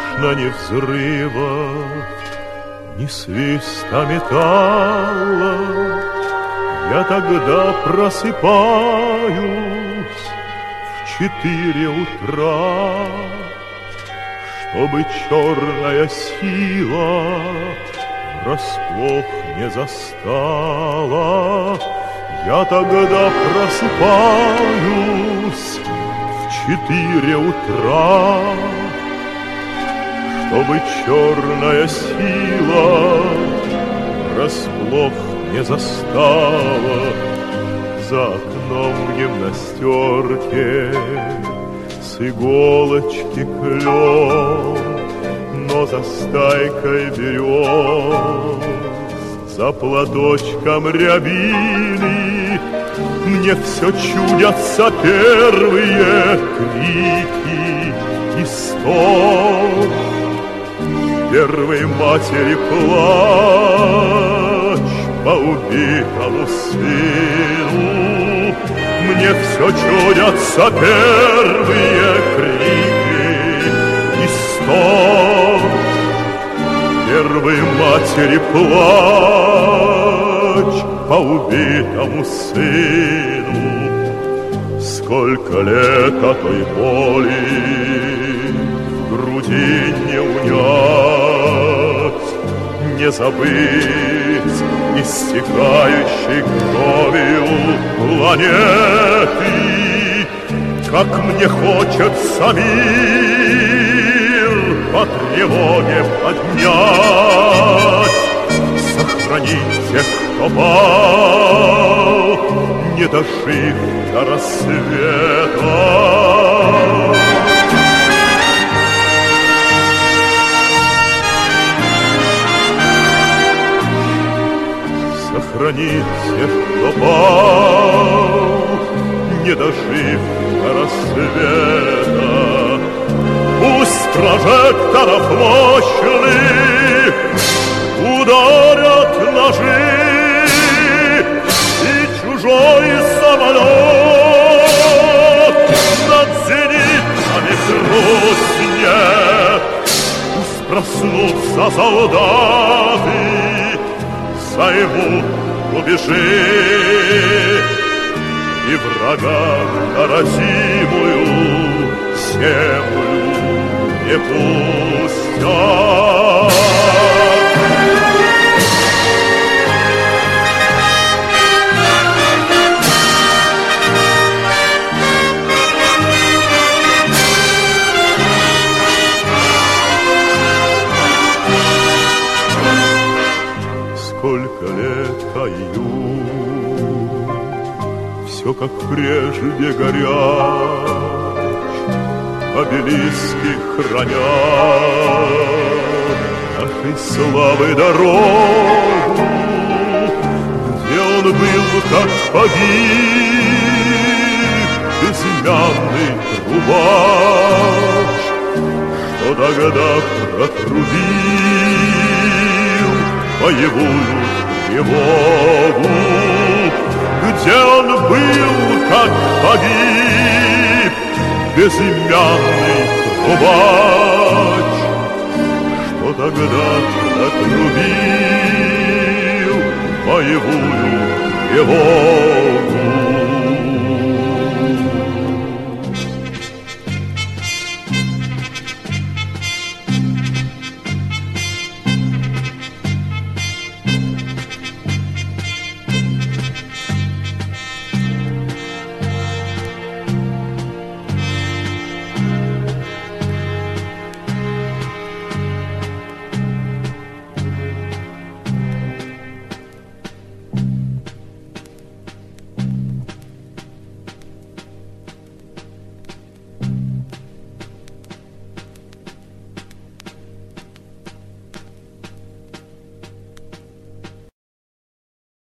слышно ни взрыва, ни свиста металла. Я тогда просыпаюсь в 4 утра, чтобы черная сила врасплох не застала. Я тогда просыпаюсь в 4 утра, чтобы черная сила врасплох не застала. За окном в гимнастерке с иголочки клен, но за стайкой берез, за платочком рябины мне все чудятся первые крики и стон первой матери плач по убитому сыну. Мне все чудятся первые крики и стон первой матери плач по убитому сыну. Сколько лет о той боли в груди не унять, не забыть истекающей кровью планеты. Как мне хочется мир по тревоге поднять, сохранить тех, кто пал, не дожив до рассвета. Сохранить тех, кто пал, не дожив до рассвета. Пусть прожекторов мощных ударят ножи, и чужой самолет над зенитами грустнет. Пусть проснутся солдаты, займут рубежи и врагам на родимую землю не пустят. Сколько лет каю, все как прежде горяч, обелиски хранят нашей славы дорогу. Где он был, как погиб, безымянный трубач, что тогда протрубил боевую тревогу. Где он был, как погиб, безымянный трубач, что тогда отрубил боевую тревогу.